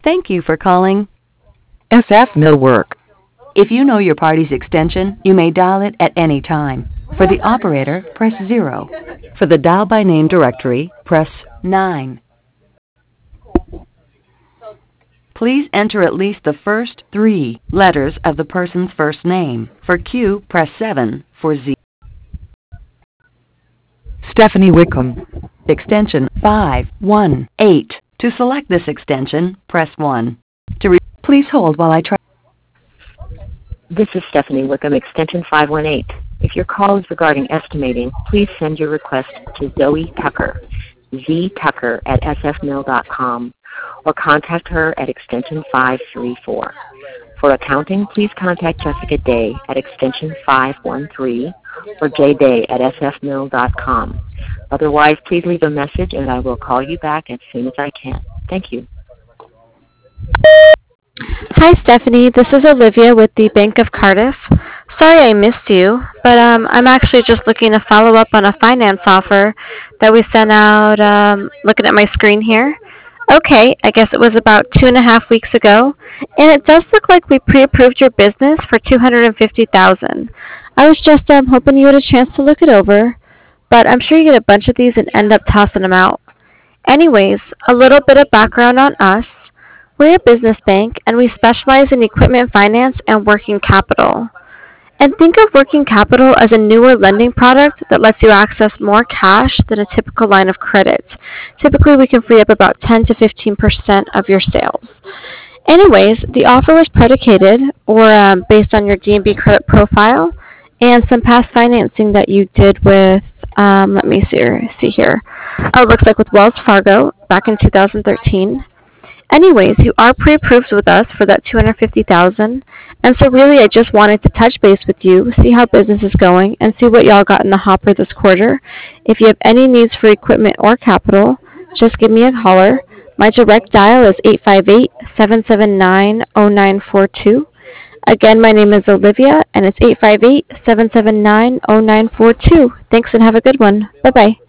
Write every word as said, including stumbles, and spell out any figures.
Thank you for calling. S F Millwork. If you know your party's extension, you may dial it at any time. For the operator, press zero. For the dial by name directory, press nine. Please enter at least the first three letters of the person's first name. For Q, press seven. For Z, Stephanie Wickham. extension five one eight. To select this extension, press one. To re- Please hold while I try. This is Stephanie Wickham, extension five one eight. If your call is regarding estimating, please send your request to Zoe Tucker, z tucker at s f mill dot com, or contact her at extension five three four. For accounting, please contact Jessica Day at extension five one three or jday at s f mill dot com. Otherwise, please leave a message and I will call you back as soon as I can. Thank you. Hi, Stephanie. This is Olivia with the Bank of Cardiff. Sorry I missed you, but um, I'm actually just looking to follow up on a finance offer that we sent out, um, looking at my screen here. Okay, I guess it was about two and a half weeks ago, and it does look like we pre-approved your business for two hundred fifty thousand dollars. I was just um, hoping you had a chance to look it over, but I'm sure you get a bunch of these and end up tossing them out. Anyways, a little bit of background on us. We're a business bank, and we specialize in equipment finance and working capital. And think of working capital as a newer lending product that lets you access more cash than a typical line of credit. Typically, we can free up about ten to fifteen percent of your sales. Anyways, the offer was predicated or um, based on your D and B credit profile and some past financing that you did with, um, let me see here, see here. Oh, it looks like with Wells Fargo back in two thousand thirteen. Anyways, you are pre-approved with us for that two hundred fifty thousand dollars, and so really I just wanted to touch base with you, see how business is going, and see what y'all got in the hopper this quarter. If you have any needs for equipment or capital, just give me a holler. My direct dial is eight five eight, seven seven nine, zero nine four two. Again, my name is Olivia, and it's eight five eight, seven seven nine, zero nine four two. Thanks and have a good one. Bye-bye.